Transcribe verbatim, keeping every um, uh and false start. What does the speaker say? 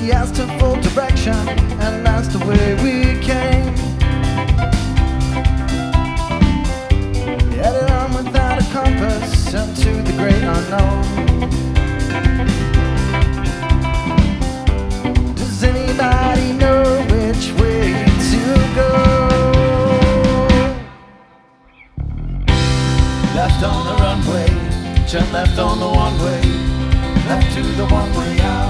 We asked him for direction, and that's the way we came. Headed on without a compass into the great unknown. Does anybody know which way to go? Left on the runway, turn left on the one way, left to the one way out.